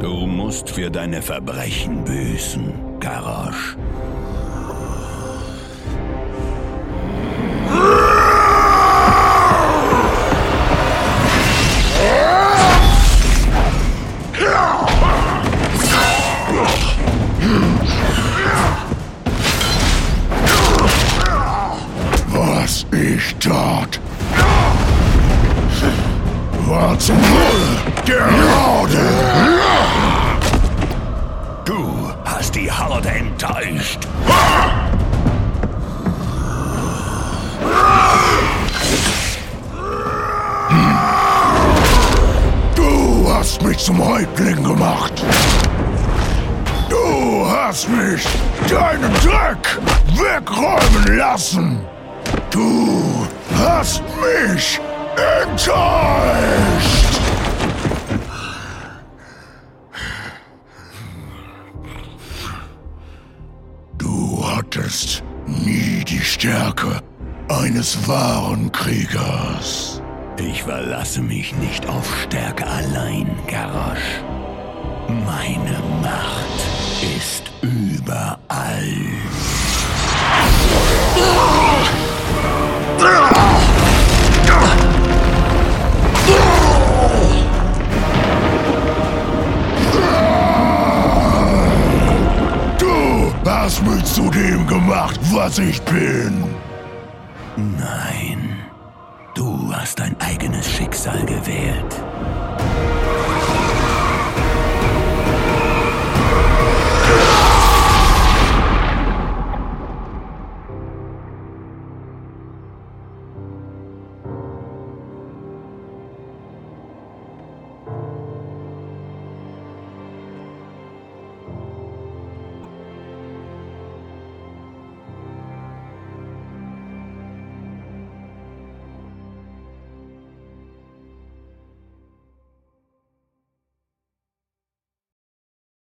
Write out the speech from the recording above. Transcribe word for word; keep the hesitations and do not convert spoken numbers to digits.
Du musst für deine Verbrechen büßen, Garrosh. Was ich tat, war zum Wohl der Horde. Du hast die Horde enttäuscht. Du hast mich zum Häuptling gemacht. Du hast mich deinen Dreck wegräumen lassen. Du hast mich enttäuscht. Du hattest nie die Stärke eines wahren Kriegers. Ich verlasse mich nicht auf Stärke allein, Garrosh. Meine Macht ist überall. Du hast mich zu dem gemacht, was ich bin. Nein, du hast dein eigenes Schicksal gewählt.